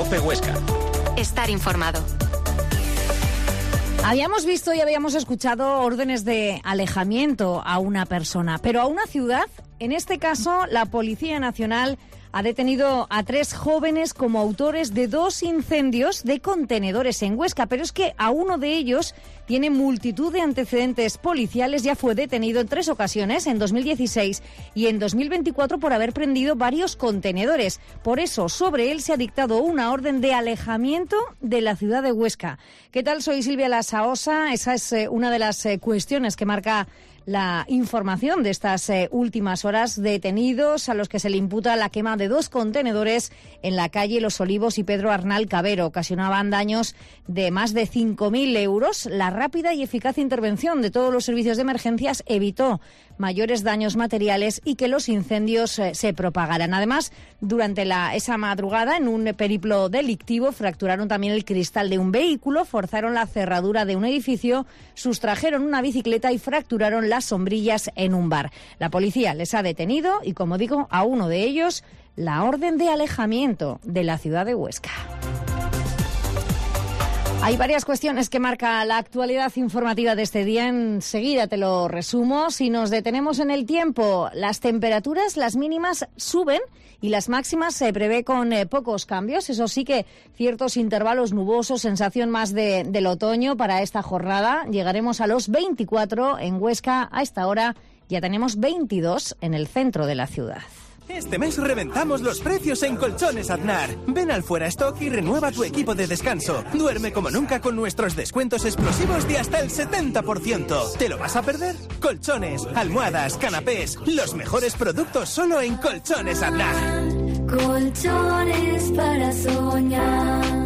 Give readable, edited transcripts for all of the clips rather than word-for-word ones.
COPE Huesca. Estar informado. Habíamos visto y habíamos escuchado órdenes de alejamiento a una persona, pero a una ciudad. En este caso, la Policía Nacional ha detenido a 3 jóvenes como autores de 2 incendios de contenedores en Huesca, pero es que a uno de ellos tiene multitud de antecedentes policiales, ya fue detenido en 3 ocasiones, en 2016 y en 2024, por haber prendido varios contenedores. Por eso, sobre él se ha dictado una orden de alejamiento de la ciudad de Huesca. ¿Qué tal? Soy Silvia Lasaosa. Esa es una de las cuestiones que marca la información de estas últimas horas. Detenidos a los que se le imputa la quema de 2 contenedores en la calle Los Olivos y Pedro Arnal Cabero. Ocasionaban daños de más de 5.000 euros. La rápida y eficaz intervención de todos los servicios de emergencias evitó mayores daños materiales y que los incendios se propagaran. Además, durante esa madrugada, en un periplo delictivo, fracturaron también el cristal de un vehículo, forzaron la cerradura de un edificio, sustrajeron una bicicleta y fracturaron las sombrillas en un bar. La policía les ha detenido y, como digo, a uno de ellos la orden de alejamiento de la ciudad de Huesca. Hay varias cuestiones que marca la actualidad informativa de este día. Enseguida te lo resumo. Si nos detenemos en el tiempo, las temperaturas, las mínimas suben y las máximas se prevé con pocos cambios. Eso sí, que ciertos intervalos nubosos, sensación más del otoño para esta jornada. Llegaremos a los 24 en Huesca. A esta hora ya tenemos 22 en el centro de la ciudad. Este mes reventamos los precios en Colchones Aznar. Ven al Fuera Stock y renueva tu equipo de descanso. Duerme como nunca con nuestros descuentos explosivos de hasta el 70%. ¿Te lo vas a perder? Colchones, almohadas, canapés, los mejores productos solo en Colchones Aznar. Colchones para soñar.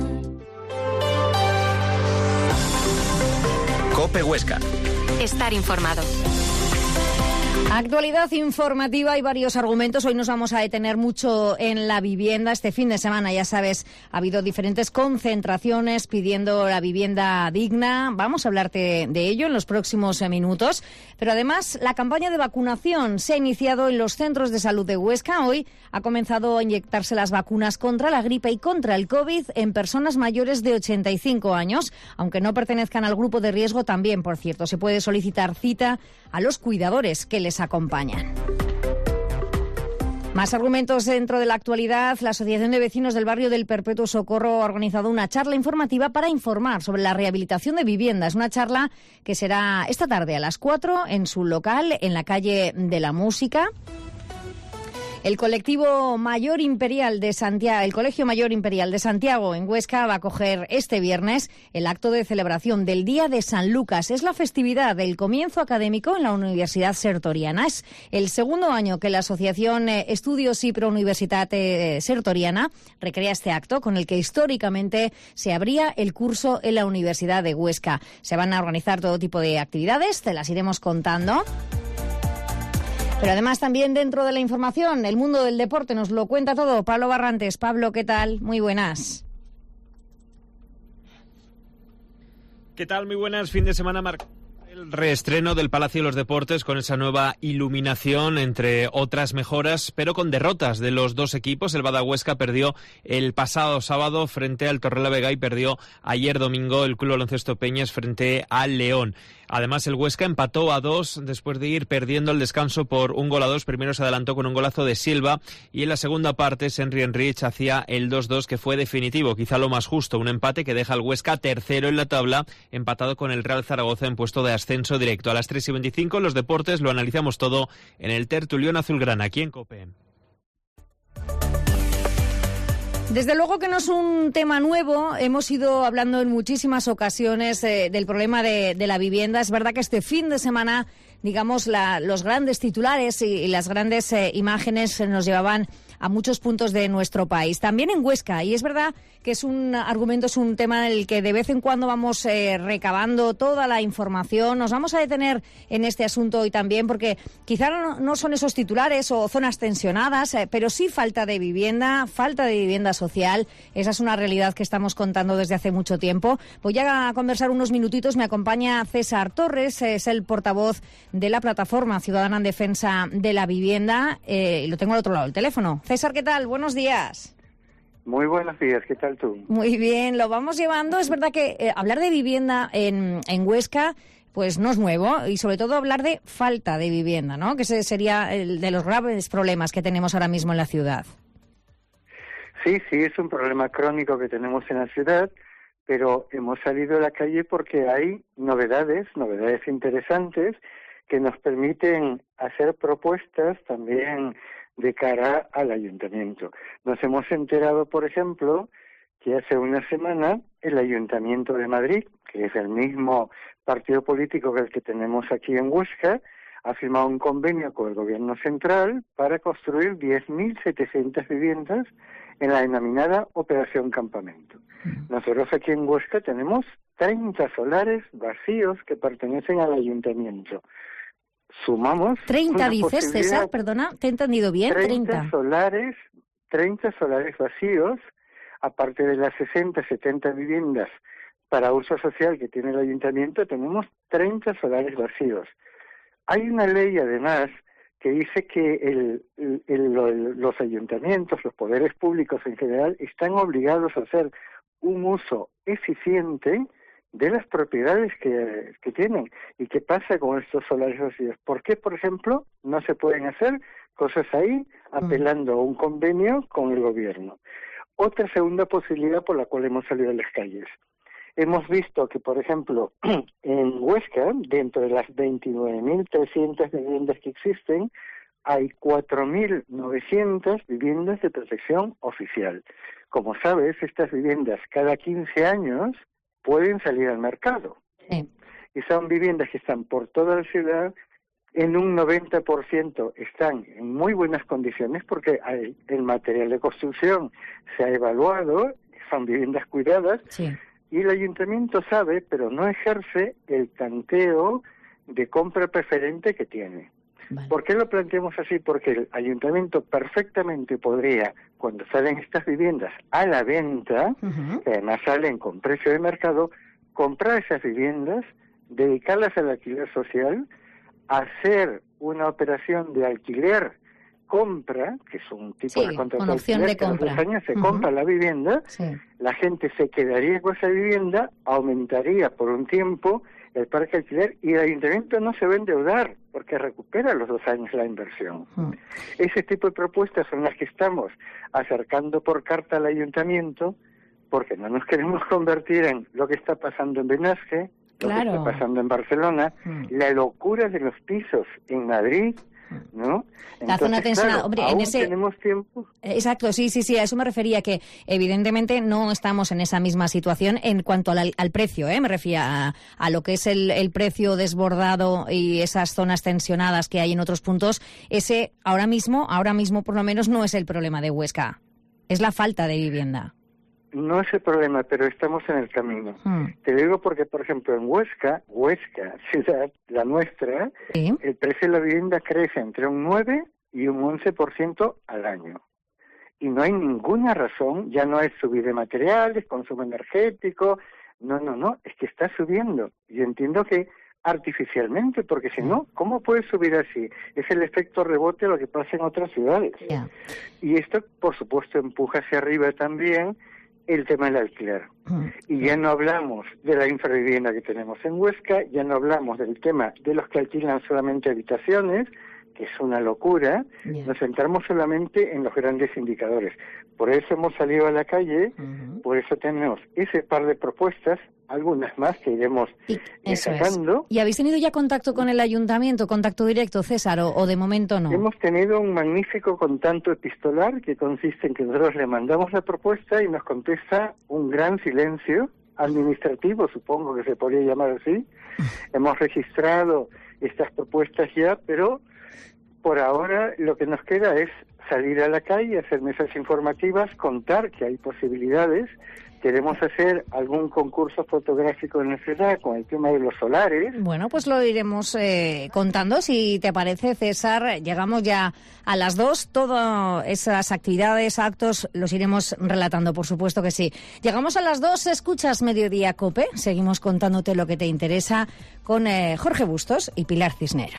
COPE Huesca. Estar informado. Actualidad informativa, hay varios argumentos. Hoy nos vamos a detener mucho en la vivienda. Este fin de semana, ya sabes, ha habido diferentes concentraciones pidiendo la vivienda digna. Vamos a hablarte de ello en los próximos minutos. Pero además, la campaña de vacunación se ha iniciado en los centros de salud de Huesca. Hoy ha comenzado a inyectarse las vacunas contra la gripe y contra el COVID en personas mayores de 85 años. Aunque no pertenezcan al grupo de riesgo, también, por cierto, se puede solicitar cita a los cuidadores que les acompañan. Más argumentos dentro de la actualidad. La Asociación de Vecinos del Barrio del Perpetuo Socorro ha organizado una charla informativa para informar sobre la rehabilitación de viviendas. Una charla que será esta tarde a las 4 en su local, en la calle de la Música. El Colectivo Mayor Imperial de Santiago, el Colegio Mayor Imperial de Santiago en Huesca va a acoger este viernes el acto de celebración del Día de San Lucas. Es la festividad del comienzo académico en la Universidad Sertoriana. Es el segundo año que la Asociación Estudios y Prouniversitat Sertoriana recrea este acto con el que históricamente se abría el curso en la Universidad de Huesca. Se van a organizar todo tipo de actividades, te las iremos contando. Pero además también dentro de la información, el mundo del deporte nos lo cuenta todo. Pablo Barrantes. Pablo, ¿qué tal? Muy buenas. ¿Qué tal? Muy buenas. Fin de semana marcado el reestreno del Palacio de los Deportes con esa nueva iluminación, entre otras mejoras, pero con derrotas de los 2 equipos. El Badahuesca perdió el pasado sábado frente al Torrelavega y perdió ayer domingo el Club Baloncesto Peñas frente al León. Además, el Huesca empató a 2 después de ir perdiendo el descanso por 1-2. Primero se adelantó con un golazo de Silva y en la segunda parte Henry Enrich hacía el 2-2, que fue definitivo, quizá lo más justo. Un empate que deja al Huesca tercero en la tabla, empatado con el Real Zaragoza en puesto de ascenso directo. A las 3:25 los deportes, lo analizamos todo en el Tertulión Azulgrana, aquí en COPE. Desde luego que no es un tema nuevo, hemos ido hablando en muchísimas ocasiones del problema de la vivienda. Es verdad que este fin de semana, digamos, los grandes titulares y las grandes imágenes nos llevaban a muchos puntos de nuestro país, también en Huesca, y es verdad que es un argumento, es un tema en el que de vez en cuando vamos recabando toda la información. Nos vamos a detener en este asunto hoy también, porque quizá no son esos titulares o zonas tensionadas, pero sí falta de vivienda social. Esa es una realidad que estamos contando desde hace mucho tiempo. Voy a conversar unos minutitos. Me acompaña César Torres, es el portavoz de la Plataforma Ciudadana en Defensa de la Vivienda, y lo tengo al otro lado del teléfono. César, ¿qué tal? Buenos días. Muy buenos días, ¿qué tal tú? Muy bien, lo vamos llevando. Es verdad que hablar de vivienda en Huesca pues no es nuevo, y sobre todo hablar de falta de vivienda, ¿no? Que ese sería el de los graves problemas que tenemos ahora mismo en la ciudad. Sí, es un problema crónico que tenemos en la ciudad, pero hemos salido a la calle porque hay novedades interesantes que nos permiten hacer propuestas también de cara al ayuntamiento. Nos hemos enterado, por ejemplo, que hace una semana el Ayuntamiento de Madrid, que es el mismo partido político que el que tenemos aquí en Huesca, ha firmado un convenio con el Gobierno central para construir 10.700 viviendas en la denominada Operación Campamento. Nosotros aquí en Huesca tenemos 30 solares vacíos que pertenecen al ayuntamiento. Sumamos 30 dices, César, perdona, ¿te he entendido bien? 30 solares vacíos, aparte de las 60-70 viviendas para uso social que tiene el ayuntamiento, tenemos 30 solares vacíos. Hay una ley, además, que dice que los ayuntamientos, los poderes públicos en general, están obligados a hacer un uso eficiente de las propiedades que tienen. ¿Y qué pasa con estos solares vacíos? ¿Por qué, por ejemplo, no se pueden hacer cosas ahí apelando a un convenio con el gobierno? Otra segunda posibilidad por la cual hemos salido a las calles. Hemos visto que, por ejemplo, en Huesca, dentro de las 29.300 viviendas que existen, hay 4.900 viviendas de protección oficial. Como sabes, estas viviendas cada 15 años pueden salir al mercado. Sí. Y son viviendas que están por toda la ciudad, en un 90% están en muy buenas condiciones porque el material de construcción se ha evaluado, son viviendas cuidadas. Sí. Y el ayuntamiento sabe, pero no ejerce el tanteo de compra preferente que tiene. Vale. ¿Por qué lo planteamos así? Porque el ayuntamiento perfectamente podría, cuando salen estas viviendas a la venta, que además salen con precio de mercado, comprar esas viviendas, dedicarlas al alquiler social, hacer una operación de alquiler-compra, que es un tipo de contrato con opción de compra. A los 2 años se compra la vivienda, la gente se quedaría con esa vivienda, aumentaría por un tiempo el parque alquiler y el ayuntamiento no se va a endeudar porque recupera a los 2 años la inversión. Ese tipo de propuestas son las que estamos acercando por carta al ayuntamiento porque no nos queremos convertir en lo que está pasando en Benasque, lo que está pasando en Barcelona, la locura de los pisos en Madrid, ¿no? La zona tensionada, hombre, aún tenemos tiempo. Exacto, sí, a eso me refería, que evidentemente no estamos en esa misma situación en cuanto al precio, me refería a lo que es el precio desbordado y esas zonas tensionadas que hay en otros puntos. Ese ahora mismo por lo menos no es el problema de Huesca, es la falta de vivienda. No es el problema, pero estamos en el camino. Te digo porque, por ejemplo, en Huesca, ciudad, la nuestra, el precio de la vivienda crece entre un 9 y un 11% al año. Y no hay ninguna razón, ya no es subir de materiales, consumo energético, no, es que está subiendo. Y entiendo que artificialmente, porque si no, ¿cómo puede subir así? Es el efecto rebote de lo que pasa en otras ciudades. Y esto, por supuesto, empuja hacia arriba también el tema del alquiler. Y ya no hablamos de la infravivienda que tenemos en Huesca, ya no hablamos del tema de los que alquilan solamente habitaciones, que es una locura, nos centramos solamente en los grandes indicadores. Por eso hemos salido a la calle, por eso tenemos ese par de propuestas, algunas más que iremos sacando. ¿Y habéis tenido ya contacto con el ayuntamiento, contacto directo, César, o de momento no? Hemos tenido un magnífico contacto epistolar que consiste en que nosotros le mandamos la propuesta y nos contesta un gran silencio administrativo, supongo que se podría llamar así. Hemos registrado estas propuestas ya, pero por ahora lo que nos queda es salir a la calle, hacer mesas informativas, contar que hay posibilidades. Queremos hacer algún concurso fotográfico en la ciudad con el tema de los solares. Bueno, pues lo iremos contando, si te parece, César. Llegamos ya a las 2. Todas esas actividades, actos, los iremos relatando, por supuesto que sí. Llegamos a las 2, escuchas Mediodía COPE. Seguimos contándote lo que te interesa con Jorge Bustos y Pilar Cisnero.